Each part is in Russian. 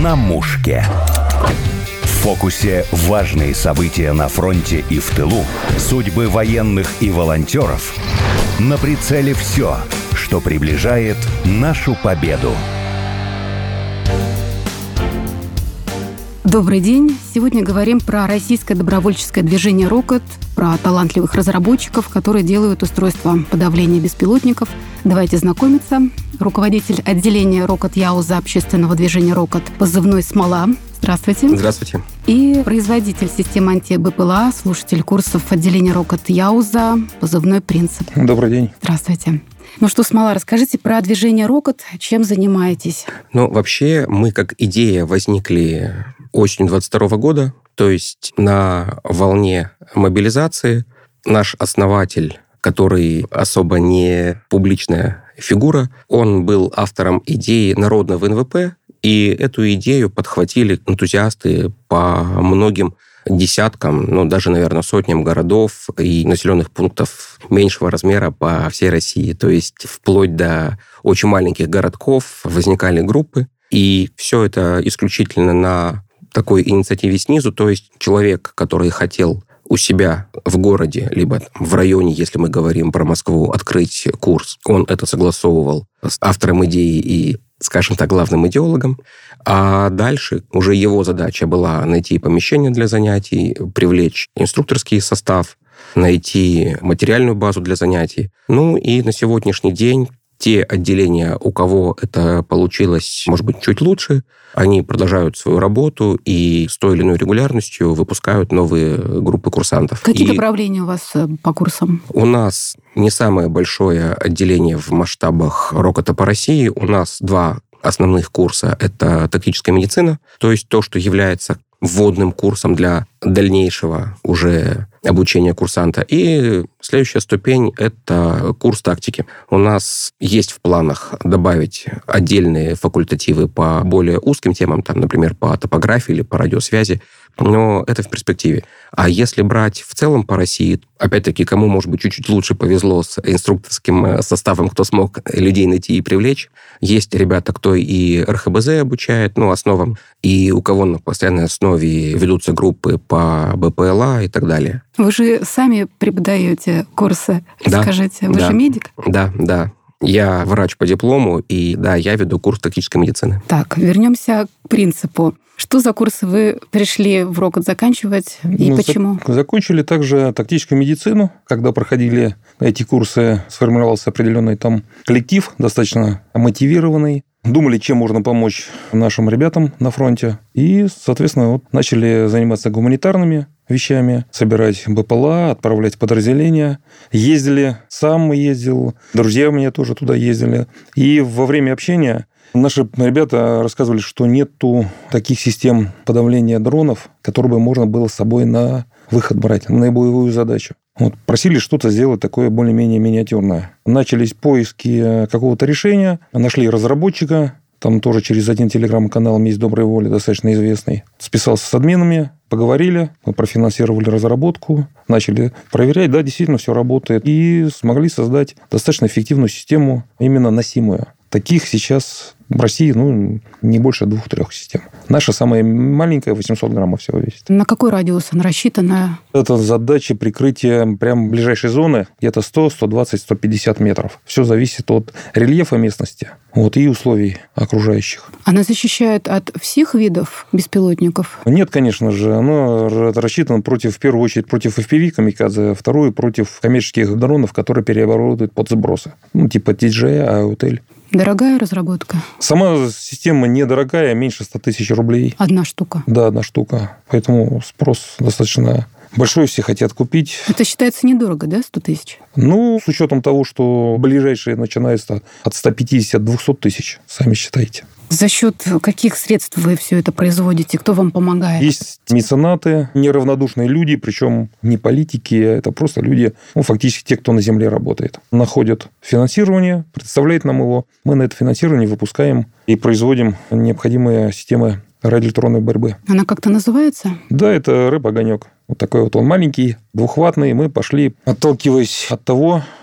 на мушке. В фокусе важные события на фронте и в тылу, судьбы военных и волонтеров. На прицеле все, что приближает нашу победу. Добрый день. Сегодня говорим про российское добровольческое движение «Рокот», про талантливых разработчиков, которые делают устройства подавления беспилотников. Давайте знакомиться. Руководитель отделения «Рокот» Яуза общественного движения «Рокот», позывной «Смола». Здравствуйте. Здравствуйте. И производитель системы анти-БПЛА, слушатель курсов отделения «Рокот» Яуза, позывной «Принцип». Добрый день. Здравствуйте. Ну что, Смола, расскажите про движение «Рокот». Чем занимаетесь? Вообще, мы как идея возникли осенью 2022 года, то есть на волне мобилизации. Наш основатель, который особо не публичная фигура, он был автором идеи народного НВП, и эту идею подхватили энтузиасты по многим десяткам, даже, наверное, сотням городов и населенных пунктов меньшего размера по всей России. То есть вплоть до очень маленьких городков возникали группы, и все это исключительно на такой инициативе снизу. То есть человек, который хотел у себя в городе, либо в районе, если мы говорим про Москву, открыть курс, он это согласовывал с автором идеи и, скажем так, главным идеологом. А дальше уже его задача была найти помещение для занятий, привлечь инструкторский состав, найти материальную базу для занятий. И на сегодняшний день те отделения, у кого это получилось, может быть, чуть лучше, они продолжают свою работу и с той или иной регулярностью выпускают новые группы курсантов. Какие направления у вас по курсам? У нас не самое большое отделение в масштабах «Рокота» по России. У нас 2 основных курса. Это тактическая медицина, то есть то, что является вводным курсом для дальнейшего уже обучения курсанта. И следующая ступень – это курс тактики. У нас есть в планах добавить отдельные факультативы по более узким темам, например, по топографии или по радиосвязи, но это в перспективе. А если брать в целом по России, опять-таки, кому, может быть, чуть-чуть лучше повезло с инструкторским составом, кто смог людей найти и привлечь. Есть ребята, кто и РХБЗ обучает, основам, и у кого на постоянной основе ведутся группы по БПЛА и так далее. Вы же сами преподаете курсы, скажите. Вы же медик? Да. Я врач по диплому, и я веду курс тактической медицины. Так, вернемся к принципу. Что за курсы вы пришли в «Рокот» заканчивать и почему? Закончили также тактическую медицину. Когда проходили эти курсы, сформировался определенный там коллектив, достаточно мотивированный. Думали, чем можно помочь нашим ребятам на фронте. И, соответственно, начали заниматься гуманитарными вещами, собирать БПЛА, отправлять в подразделения. Сам ездил, друзья у меня тоже туда ездили. И во время общения наши ребята рассказывали, что нету таких систем подавления дронов, которые бы можно было с собой на выход брать, на боевую задачу. Просили что-то сделать такое более-менее миниатюрное. Начались поиски какого-то решения, нашли разработчика, там тоже через один телеграм-канал «Месть доброй воли», достаточно известный. Списался с админами, поговорили, мы профинансировали разработку, начали проверять, действительно все работает, и смогли создать достаточно эффективную систему, именно носимую. Таких сейчас в России, не больше 2-3 систем. Наша самая маленькая, 800 граммов всего весит. На какой радиус она рассчитана? Это задача прикрытия прям ближайшей зоны, где-то 100, 120, 150 метров. Все зависит от рельефа местности и условий окружающих. Она защищает от всех видов беспилотников? Нет, конечно же. Она рассчитана в первую очередь против FPV камикадзе, вторую против коммерческих дронов, которые переоборудуют под сбросы. Типа DJI, AOTEL. Дорогая разработка? Сама система недорогая, меньше 100 тысяч рублей. Одна штука? Да, одна штука. Поэтому спрос достаточно большой, все хотят купить. Это считается недорого, 100 тысяч? С учетом того, что ближайшие начинаются от 150-200 тысяч, сами считайте. За счет каких средств вы все это производите? Кто вам помогает? Есть меценаты, неравнодушные люди, причем не политики, это просто люди, фактически те, кто на земле работает. Находят финансирование, представляют нам его. Мы на это финансирование выпускаем и производим необходимые системы радиоэлектронной борьбы. Она как-то называется? Да, это рэп-огонек. Он маленький, двухватный. Мы пошли, отталкиваясь от того,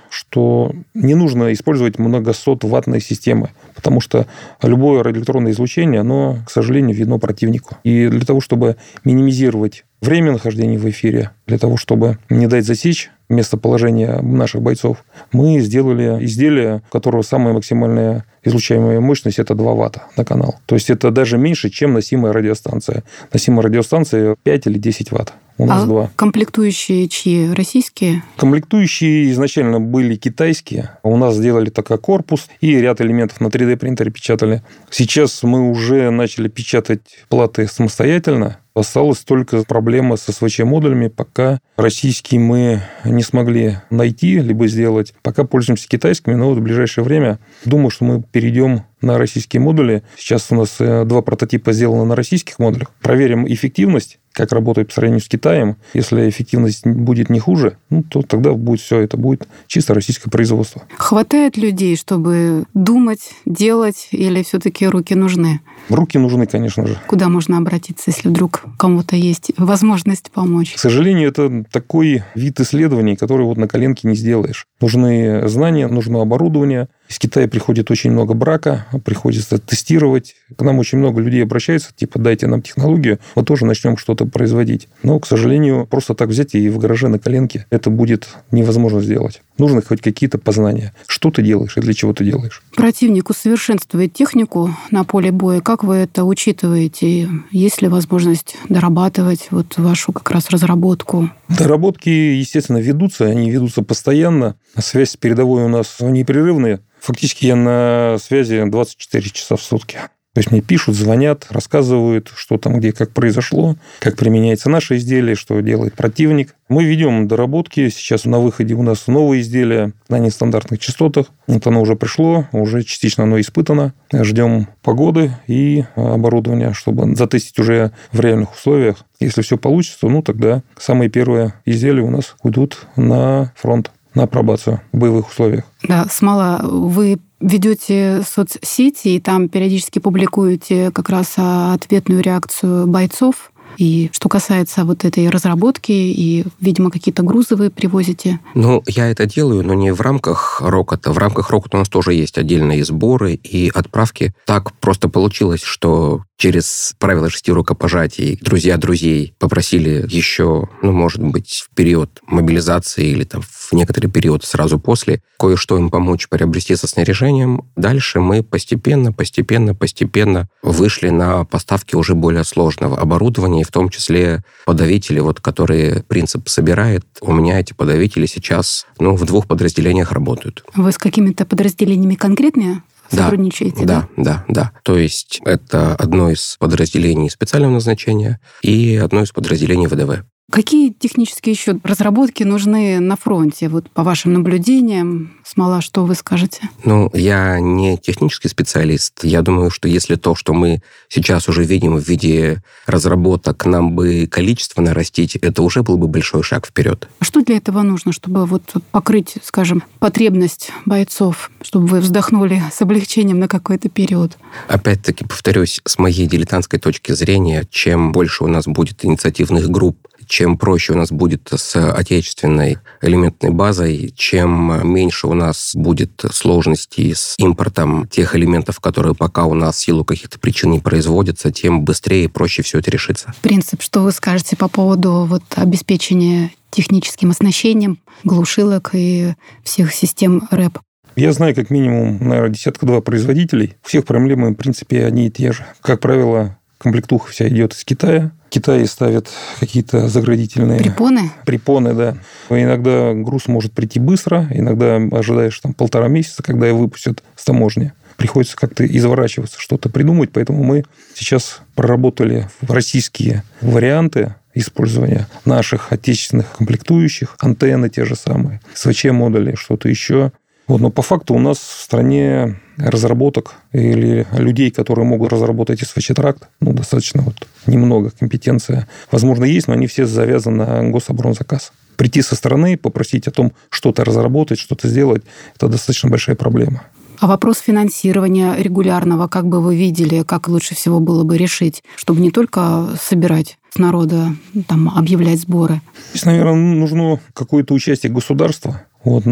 что не нужно использовать многосотваттные системы, потому что любое радиоэлектронное излучение, оно, к сожалению, видно противнику. И для того, чтобы минимизировать время нахождения в эфире, для того, чтобы не дать засечь местоположение наших бойцов, мы сделали изделие, у которого самая максимальная излучаемая мощность – это 2 ватта на канал. То есть это даже меньше, чем носимая радиостанция. Носимая радиостанция 5 или 10 ватт. У нас 2. Комплектующие чьи? Российские? Комплектующие изначально были китайские. У нас сделали такой корпус и ряд элементов на 3D-принтере печатали. Сейчас мы уже начали печатать платы самостоятельно. Осталась только проблема со СВЧ-модулями. Пока российские мы не смогли найти, либо сделать. Пока пользуемся китайскими, но вот в ближайшее время думаю, что мы перейдем на российские модули. Сейчас у нас 2 прототипа сделаны на российских модулях. Проверим эффективность, как работает по сравнению с Китаем. Если эффективность будет не хуже, то тогда будет все это будет чисто российское производство. Хватает людей, чтобы думать, делать, или все-таки руки нужны? Руки нужны, конечно же. Куда можно обратиться, если вдруг кому-то есть возможность помочь? К сожалению, это такой вид исследований, который вот на коленке не сделаешь. Нужны знания, нужно оборудование. Из Китая приходит очень много брака, приходится тестировать. К нам очень много людей обращаются, типа, дайте нам технологию, мы тоже начнем что-то производить. Но, к сожалению, просто так взять и в гараже на коленке это будет невозможно сделать. Нужны хоть какие-то познания. Что ты делаешь и для чего ты делаешь. Противник усовершенствует технику на поле боя. Как вы это учитываете? Есть ли возможность дорабатывать вот вашу как раз разработку? Доработки, естественно, ведутся. Они ведутся постоянно. Связь с передовой у нас непрерывная. Фактически я на связи 24 часа в сутки. То есть мне пишут, звонят, рассказывают, что там, где, как произошло, как применяется наше изделие, что делает противник. Мы ведем доработки. Сейчас на выходе у нас новые изделия на нестандартных частотах. Вот оно уже пришло, уже частично оно испытано. Ждем погоды и оборудования, чтобы затестить уже в реальных условиях. Если все получится, тогда самые первые изделия у нас уйдут на фронт, на апробацию в боевых условиях. Да, Смола, вы ведете соцсети и там периодически публикуете как раз ответную реакцию бойцов. И что касается вот этой разработки, и, видимо, какие-то грузы вы привозите? Я это делаю, но не в рамках Рокота. В рамках Рокота у нас тоже есть отдельные сборы и отправки. Так просто получилось, что через правила 6 рукопожатий друзья друзей попросили еще, может быть, в период мобилизации или там в некоторый период сразу после кое-что им помочь приобрести со снаряжением. Дальше мы постепенно вышли на поставки уже более сложного оборудования, и в том числе подавители, которые принцип собирает. У меня эти подавители сейчас в 2 подразделениях работают. Вы с какими-то подразделениями конкретными сотрудничаете? Да. То есть это одно из подразделений специального назначения и одно из подразделений ВДВ. Какие технические еще разработки нужны на фронте? Вот по вашим наблюдениям, Смола, что вы скажете? Я не технический специалист. Я думаю, что если то, что мы сейчас уже видим в виде разработок, нам бы количество нарастить, это уже был бы большой шаг вперед. Что для этого нужно, чтобы покрыть, скажем, потребность бойцов, чтобы вы вздохнули с облегчением на какой-то период? Опять-таки, повторюсь, с моей дилетантской точки зрения, чем больше у нас будет инициативных групп, чем проще у нас будет с отечественной элементной базой, чем меньше у нас будет сложностей с импортом тех элементов, которые пока у нас в силу каких-то причин не производятся, тем быстрее и проще все это решится. Принцип, что вы скажете по поводу обеспечения техническим оснащением глушилок и всех систем РЭП? Я знаю как минимум, наверное, 10-2 производителей. У всех проблемы, в принципе, одни и те же. Как правило, комплектуха вся идет из Китая. В Китае ставят какие-то заградительные... Препоны? Препоны, да. Иногда груз может прийти быстро, иногда ожидаешь 1,5 месяца, когда его выпустят с таможни. Приходится как-то изворачиваться, что-то придумать, поэтому мы сейчас проработали российские варианты использования наших отечественных комплектующих, антенны те же самые, СВЧ-модули, что-то еще. Но по факту у нас в стране разработок или людей, которые могут разработать СВЧ-тракт, достаточно немного, компетенция, возможно, есть, но они все завязаны на гособоронзаказ. Прийти со стороны, попросить о том, что-то разработать, что-то сделать, это достаточно большая проблема. А вопрос финансирования регулярного, как бы вы видели, как лучше всего было бы решить, чтобы не только собирать с народа, объявлять сборы? Здесь, наверное, нужно какое-то участие государства. Но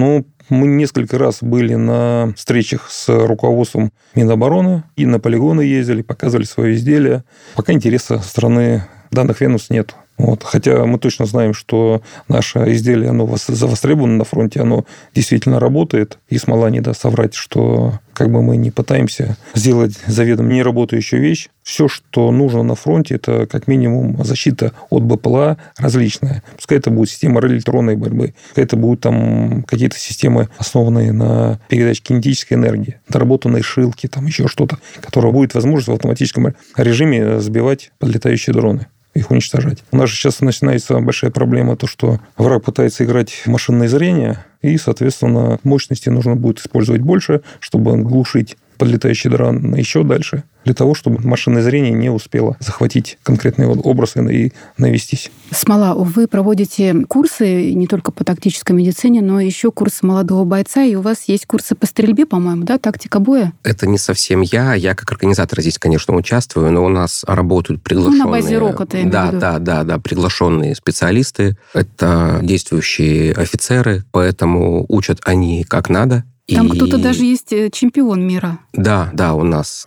Мы несколько раз были на встречах с руководством Минобороны и на полигоны ездили, показывали свои изделия. Пока интереса со стороны данных ведомств нет. Хотя мы точно знаем, что наше изделие, оно востребовано на фронте, оно действительно работает. И смола не даст соврать, что как бы мы не пытаемся сделать заведомо неработающую вещь. Все, что нужно на фронте, это как минимум защита от БПЛА различная. Пускай это будет система электронной борьбы, пускай это будут там какие-то системы, основанные на передаче кинетической энергии, доработанные шилки, там еще что-то, которое будет возможность в автоматическом режиме сбивать подлетающие дроны, их уничтожать. У нас же сейчас начинается большая проблема, то, что враг пытается играть в машинное зрение, и, соответственно, мощности нужно будет использовать больше, чтобы глушить подлетающий дрон еще дальше, для того, чтобы машинное зрение не успело захватить конкретный образ и навестись. Смола, вы проводите курсы не только по тактической медицине, но еще курсы молодого бойца, и у вас есть курсы по стрельбе, по-моему, да, тактика боя? Это не совсем я как организатор здесь, конечно, участвую, но у нас работают приглашенные... на базе РОКОТа, я имею в виду. Да, приглашенные специалисты, это действующие офицеры, поэтому учат они как надо. Там кто-то даже есть чемпион мира. Да, у нас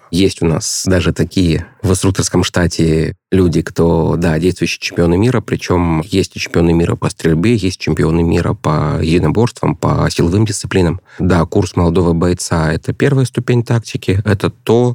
даже такие в инструкторском штате люди, кто, действующие чемпионы мира, причем есть и чемпионы мира по стрельбе, есть чемпионы мира по единоборствам, по силовым дисциплинам. Да, курс молодого бойца – это первая ступень тактики, это то,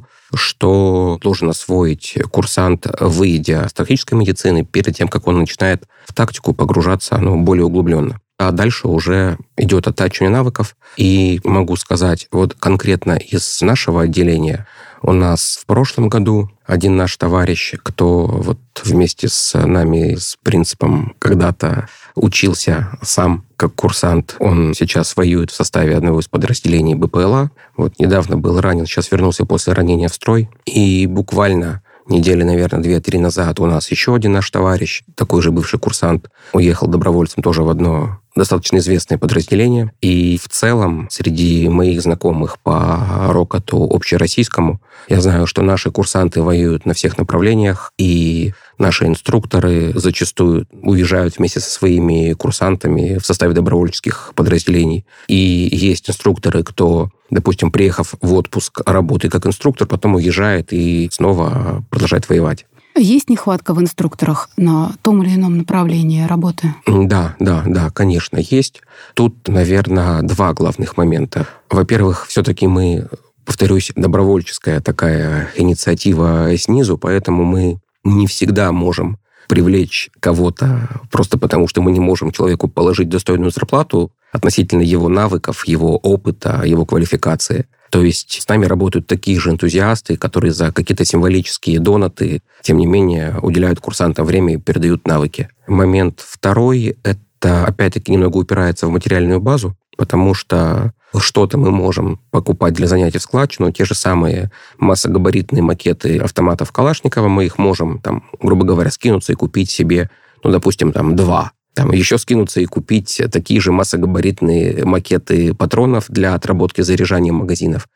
что должен освоить курсант, выйдя с тактической медицины, перед тем, как он начинает в тактику погружаться более углубленно. А дальше уже идет оттачивание навыков. И могу сказать, конкретно из нашего отделения у нас в прошлом году один наш товарищ, кто вместе с нами с принципом когда-то учился сам как курсант, он сейчас воюет в составе одного из подразделений БПЛА. Недавно был ранен, сейчас вернулся после ранения в строй. И буквально недели, наверное, 2-3 назад у нас еще один наш товарищ, такой же бывший курсант, уехал добровольцем тоже в одно достаточно известное подразделение. И в целом среди моих знакомых по РОКОТу общероссийскому я знаю, что наши курсанты воюют на всех направлениях, и наши инструкторы зачастую уезжают вместе со своими курсантами в составе добровольческих подразделений. И есть инструкторы, кто, допустим, приехав в отпуск, работает как инструктор, потом уезжает и снова продолжает воевать. Есть нехватка в инструкторах на том или ином направлении работы? Да, конечно, есть. Тут, наверное, два главных момента. Во-первых, все-таки мы, повторюсь, добровольческая такая инициатива снизу, поэтому мы не всегда можем привлечь кого-то просто потому, что мы не можем человеку положить достойную зарплату относительно его навыков, его опыта, его квалификации. То есть с нами работают такие же энтузиасты, которые за какие-то символические донаты, тем не менее, уделяют курсантам время и передают навыки. Момент второй, это опять-таки немного упирается в материальную базу, потому что что-то мы можем покупать для занятий в складчину, те же самые массогабаритные макеты автоматов Калашникова, мы их можем, грубо говоря, скинуться и купить себе, допустим, 2. Еще скинуться и купить такие же массогабаритные макеты патронов для отработки заряжания магазинов.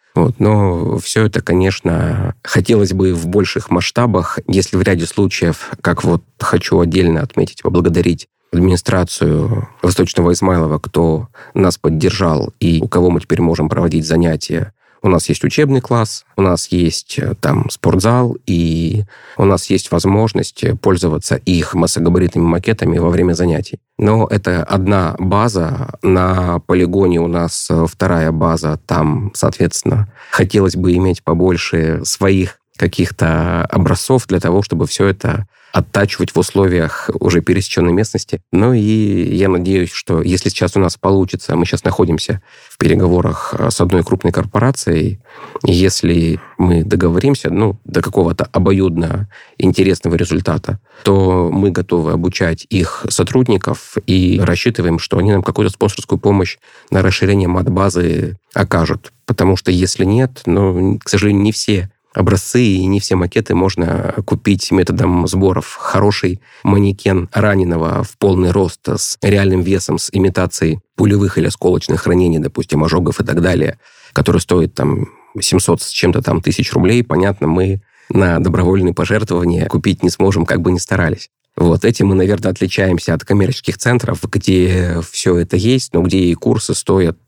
Но все это, конечно, хотелось бы в больших масштабах, если в ряде случаев, как хочу отдельно отметить, поблагодарить администрацию Восточного Измайлова, кто нас поддержал и у кого мы теперь можем проводить занятия. У нас есть учебный класс, у нас есть спортзал, и у нас есть возможность пользоваться их массогабаритными макетами во время занятий. Но это одна база. На полигоне у нас вторая база. Там, соответственно, хотелось бы иметь побольше своих каких-то образцов для того, чтобы все это оттачивать в условиях уже пересеченной местности. И я надеюсь, что если сейчас у нас получится, мы сейчас находимся в переговорах с одной крупной корпорацией, и если мы договоримся, до какого-то обоюдно интересного результата, то мы готовы обучать их сотрудников и рассчитываем, что они нам какую-то спонсорскую помощь на расширение мат-базы окажут. Потому что если нет, к сожалению, не все образцы и не все макеты можно купить методом сборов. Хороший манекен раненого в полный рост с реальным весом, с имитацией пулевых или осколочных ранений, допустим, ожогов и так далее, который стоит 700 с чем-то тысяч рублей, понятно, мы на добровольные пожертвования купить не сможем, как бы ни старались. Этим мы, наверное, отличаемся от коммерческих центров, где все это есть, но где и курсы стоят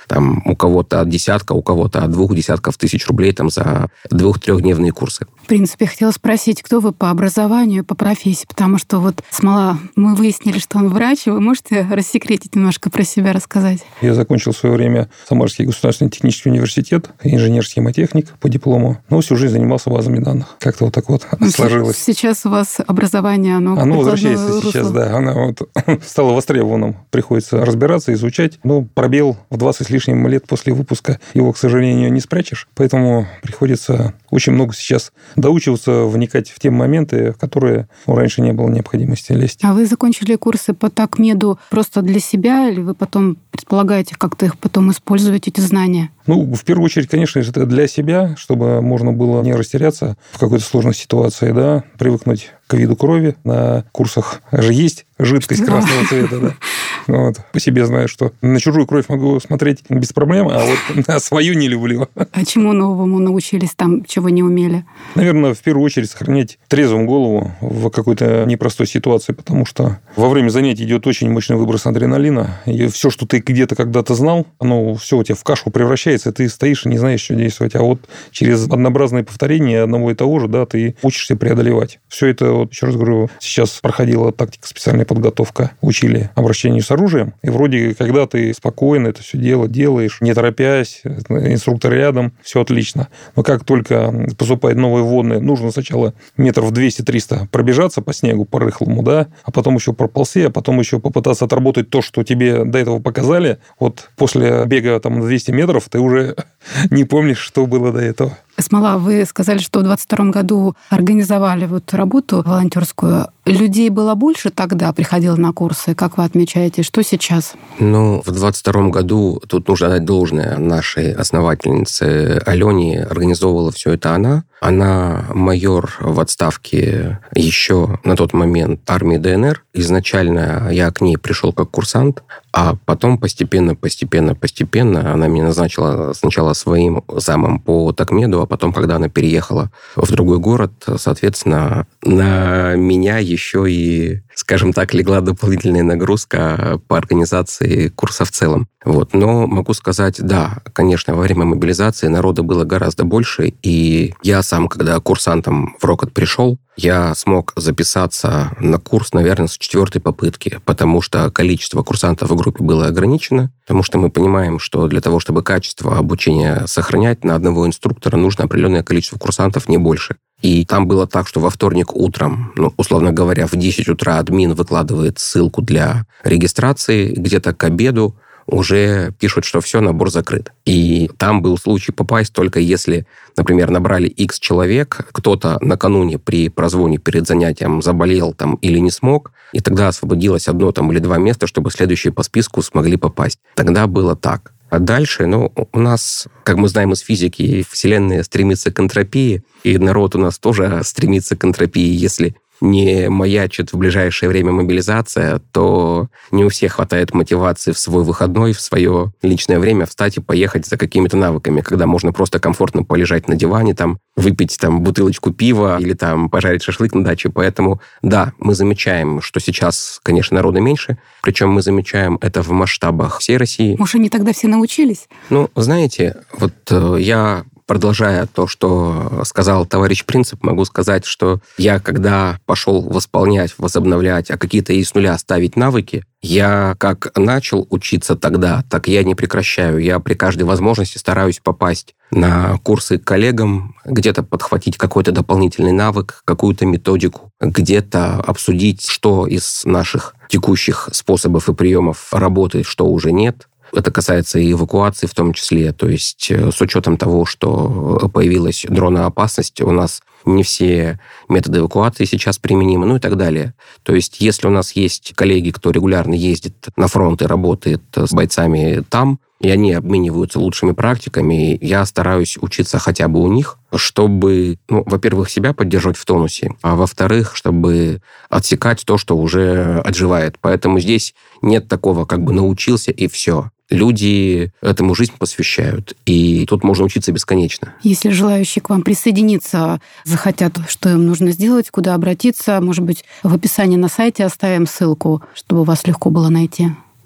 Там у кого-то от десятка, у кого-то от 2 десятков тысяч рублей там за 2-3-дневные курсы. В принципе, я хотела спросить, кто вы по образованию, по профессии? Потому что вот Смола, мы выяснили, что он врач. Вы можете рассекретить немножко про себя, рассказать? Я закончил в свое время Самарский государственный технический университет, инженер-схемотехник по диплому, но всю жизнь занимался базами данных. Как-то вот так вот сложилось. Сейчас у вас образование, оно возвращается сейчас, да. Оно вот стало востребованным. Приходится разбираться, изучать. Но пробел в 20 с лишним лет после выпуска его, к сожалению, не спрячешь. Поэтому приходится очень много сейчас доучиваться, вникать в те моменты, в которые раньше не было необходимости лезть. А вы закончили курсы по такмеду просто для себя, или вы потом предполагаете как-то их потом использовать, эти знания? В первую очередь, конечно, это для себя, чтобы можно было не растеряться в какой-то сложной ситуации, да, привыкнуть к виду крови. На курсах же есть жидкость красного цвета, да. Вот. По себе знаю, что на чужую кровь могу смотреть без проблем, а вот на свою не люблю. А чему новому научились там, чего не умели? Наверное, в первую очередь сохранять трезвую голову в какой-то непростой ситуации, потому что во время занятий идет очень мощный выброс адреналина, и все, что ты где-то когда-то знал, оно все у тебя в кашу превращается, и ты стоишь и не знаешь, что действовать. А вот через однообразные повторения одного и того же, да, ты учишься преодолевать. Все это, вот, еще раз говорю, сейчас проходила тактика специальная подготовка, учили обращению с оружием, и вроде, когда ты спокойно это все дело делаешь, не торопясь, инструктор рядом, все отлично. Но как только поступает новые вводные, нужно сначала метров 200-300 пробежаться по снегу, по рыхлому, да, а потом еще проползти, а потом еще попытаться отработать то, что тебе до этого показали. Вот после бега там 200 метров ты уже не помнишь, что было до этого. Смола, вы сказали, что в 2022 году организовали вот работу волонтерскую. Людей было больше тогда, приходило на курсы? Как вы отмечаете, что сейчас? В 2022 году тут нужно дать должное нашей основательнице Алене. Организовывала все это она. Она майор в отставке еще на тот момент армии ДНР. Изначально я к ней пришел как курсант, а потом постепенно она меня назначила сначала своим замом по такмеду, а потом, когда она переехала в другой город, соответственно, на меня еще и, скажем так, легла дополнительная нагрузка по организации курса в целом. Но могу сказать, да, конечно, во время мобилизации народа было гораздо больше, и я сам, когда курсантом в Рокот пришел, я смог записаться на курс, наверное, с 4-й попытки, потому что количество курсантов в группе было ограничено, потому что мы понимаем, что для того, чтобы качество обучения сохранять, на одного инструктора нужно определенное количество курсантов, не больше. И там было так, что во вторник утром, условно говоря, в 10 утра админ выкладывает ссылку для регистрации, где-то к обеду уже пишут, что все, набор закрыт. И там был случай попасть только если, например, набрали X человек, кто-то накануне при прозвоне перед занятием заболел там или не смог, и тогда освободилось 1 или 2 места, чтобы следующие по списку смогли попасть. Тогда было так. А дальше, у нас, как мы знаем из физики, Вселенная стремится к энтропии, и народ у нас тоже стремится к энтропии. Если не маячит в ближайшее время мобилизация, то не у всех хватает мотивации в свой выходной, в свое личное время встать и поехать за какими-то навыками, когда можно просто комфортно полежать на диване, выпить бутылочку пива или пожарить шашлык на даче. Поэтому, да, мы замечаем, что сейчас, конечно, народа меньше, причем мы замечаем это в масштабах всей России. Может, они тогда все научились? Знаете, я... Продолжая то, что сказал товарищ Принцип, могу сказать, что я, когда пошел восполнять, возобновлять, а какие-то и с нуля ставить навыки, я как начал учиться тогда, так я не прекращаю. Я при каждой возможности стараюсь попасть на курсы к коллегам, где-то подхватить какой-то дополнительный навык, какую-то методику, где-то обсудить, что из наших текущих способов и приемов работает, что уже нет. Это касается и эвакуации в том числе. То есть с учетом того, что появилась дроноопасность, у нас не все методы эвакуации сейчас применимы, и так далее. То есть если у нас есть коллеги, кто регулярно ездит на фронт и работает с бойцами там, и они обмениваются лучшими практиками, я стараюсь учиться хотя бы у них, чтобы, во-первых, себя поддерживать в тонусе, а во-вторых, чтобы отсекать то, что уже отживает. Поэтому здесь нет такого, научился и все. Люди этому жизнь посвящают, и тут можно учиться бесконечно. Если желающие к вам присоединиться захотят, что им нужно сделать, куда обратиться, может быть, в описании на сайте оставим ссылку, чтобы вас легко было найти.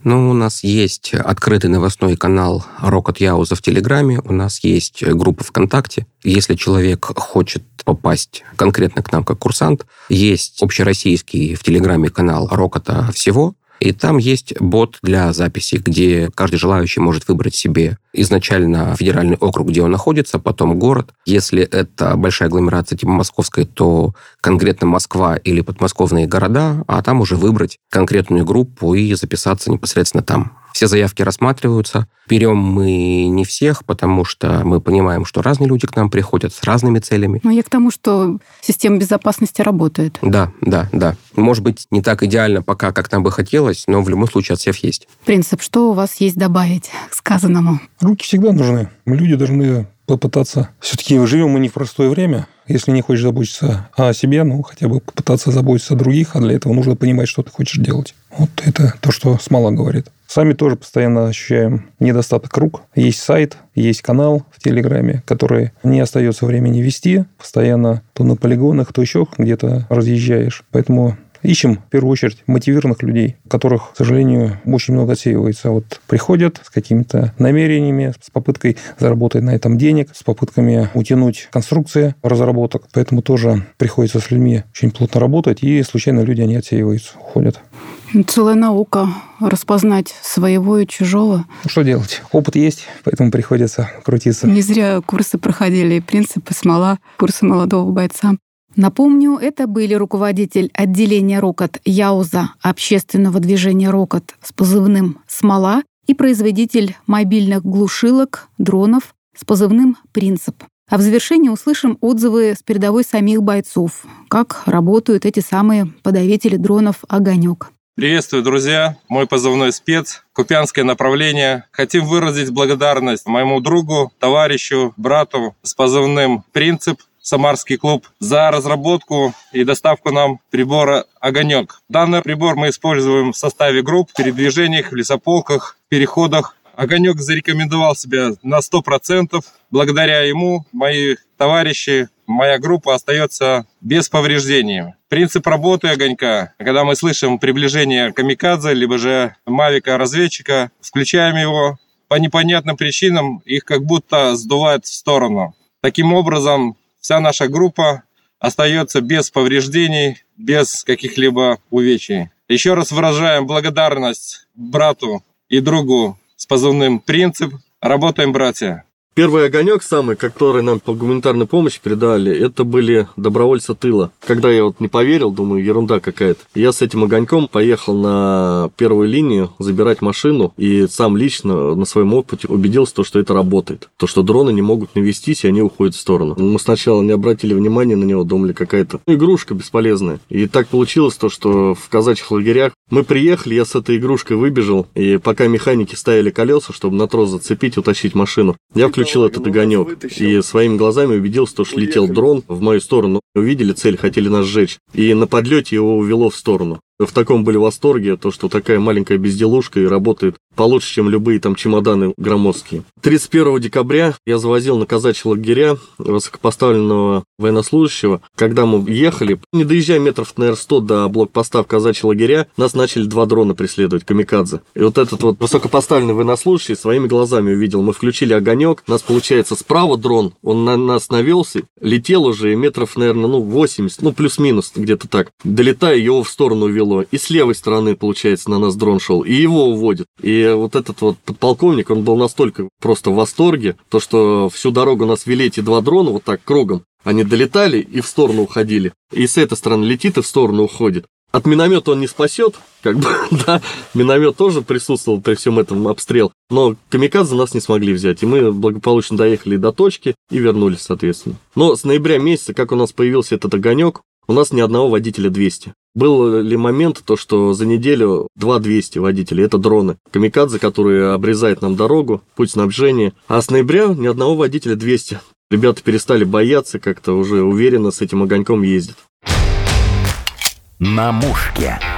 Ну, у нас есть открытый новостной канал «Рокот Яуза» в Телеграме, у нас есть группа ВКонтакте. Если человек хочет попасть конкретно к нам как курсант, есть общероссийский в Телеграме канал «Рокота всего», и там есть бот для записи, где каждый желающий может выбрать себе изначально федеральный округ, где он находится, потом город. Если это большая агломерация типа московской, то конкретно Москва или подмосковные города, а там уже выбрать конкретную группу и записаться непосредственно там. Все заявки рассматриваются. Берем мы не всех, потому что мы понимаем, что разные люди к нам приходят с разными целями. Но я к тому, что система безопасности работает. Да. Может быть, не так идеально пока, как нам бы хотелось, но в любом случае отсев есть. Принцип, что у вас есть добавить к сказанному? Руки всегда нужны. Люди должны попытаться... Все-таки живем мы не в простое время. Если не хочешь заботиться о себе, хотя бы попытаться заботиться о других, а для этого нужно понимать, что ты хочешь делать. Вот это то, что Смола говорит. Сами тоже постоянно ощущаем недостаток рук. Есть сайт, есть канал в Телеграме, который не остается времени вести. Постоянно то на полигонах, то еще где-то разъезжаешь. Поэтому ищем, в первую очередь, мотивированных людей, которых, к сожалению, очень много отсеивается. Вот приходят с какими-то намерениями, с попыткой заработать на этом денег, с попытками утянуть конструкции разработок. Поэтому тоже приходится с людьми очень плотно работать, и случайно люди, они отсеиваются, уходят. Целая наука распознать своего и чужого. Что делать? Опыт есть, поэтому приходится крутиться. Не зря курсы проходили, принципы Смола, курсы молодого бойца. Напомню, это были руководитель отделения «Рокот» Яуза общественного движения «Рокот» с позывным «Смола» и производитель мобильных глушилок, дронов с позывным «Принцип». А в завершении услышим отзывы с передовой самих бойцов, как работают эти самые подавители дронов «Огонек». Приветствую, друзья! Мой позывной «Спец», Купянское направление. Хотим выразить благодарность моему другу, товарищу, брату с позывным «Принцип», Самарский клуб, за разработку и доставку нам прибора «Огонек». Данный прибор мы используем в составе групп, в передвижениях, в лесополках, переходах. «Огонек» зарекомендовал себя на 100%. Благодаря ему мои товарищи, моя группа остается без повреждений. Принцип работы «Огонька», когда мы слышим приближение камикадзе, либо же мавика-разведчика, включаем его, по непонятным причинам их как будто сдувает в сторону. Таким образом, вся наша группа остается без повреждений, без каких-либо увечий. Еще раз выражаем благодарность брату и другу с позывным «Принцип». Работаем, братья. Первый огонек самый, который нам по гуманитарной помощи передали, это были добровольцы тыла. Когда я не поверил, думаю, ерунда какая-то. Я с этим огоньком поехал на первую линию забирать машину и сам лично на своем опыте убедился, что это работает. То, что дроны не могут навестись, и они уходят в сторону. Мы сначала не обратили внимания на него, думали, какая-то игрушка бесполезная. И так получилось то, что в казачьих лагерях мы приехали, я с этой игрушкой выбежал, и пока механики ставили колеса, чтобы на трос зацепить, утащить машину, я включил этот огонек и своими глазами убедился, что летел дрон в мою сторону. Увидели цель, хотели нас сжечь. И на подлете его увело в сторону. В таком были в восторге, то, что такая маленькая безделушка и работает получше, чем любые там чемоданы громоздкие. 31 декабря я завозил на казачьи лагеря высокопоставленного военнослужащего. Когда мы ехали, не доезжая метров, наверное, 100 до блокпоста в казачьи лагеря, нас начали 2 дрона преследовать, камикадзе. И вот этот высокопоставленный военнослужащий своими глазами увидел. Мы включили огонек, у нас получается справа дрон, он на нас навелся, летел уже и метров, наверное, 80, плюс-минус где-то так. Долетая, его в сторону увело. И с левой стороны, получается, на нас дрон шел, и его уводят. И вот этот подполковник, он был настолько просто в восторге, то, что всю дорогу нас вели эти 2 дрона вот так кругом. Они долетали и в сторону уходили. И с этой стороны летит и в сторону уходит. От миномета он не спасет, да, миномет тоже присутствовал при всем этом обстрел, но камикадзе нас не смогли взять, и мы благополучно доехали до точки и вернулись, соответственно. Но с ноября месяца, как у нас появился этот огонек, у нас ни одного водителя 200. Был ли момент, то, что за неделю 200 водителей, это дроны. Камикадзе, которые обрезают нам дорогу, путь снабжения. А с ноября ни одного водителя 200. Ребята перестали бояться, как-то уже уверенно с этим огоньком ездят. На мушке.